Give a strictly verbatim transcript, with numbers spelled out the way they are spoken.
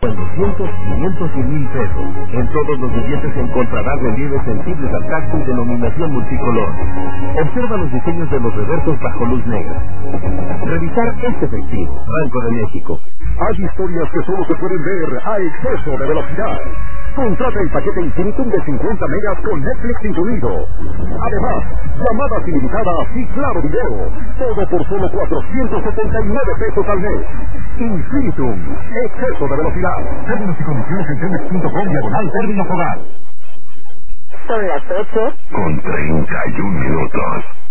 En doscientos, quinientos y mil pesos. En todos los billetes encontrarás relieves sensibles al tacto y denominación multicolor. Observa los diseños de los reversos bajo luz negra. Revisar es efectivo. Banco de México. Hay historias que solo se pueden ver a exceso de velocidad. Contrata el paquete Infinitum de cincuenta megas con Netflix incluido. Además, llamadas ilimitadas y claro video. Todo por solo cuatrocientos setenta y nueve pesos al mes. Infinitum. Exceso de velocidad. Términos y condiciones en telmex punto com diagonal términos hogar. Son las ocho. Con treinta y un minutos.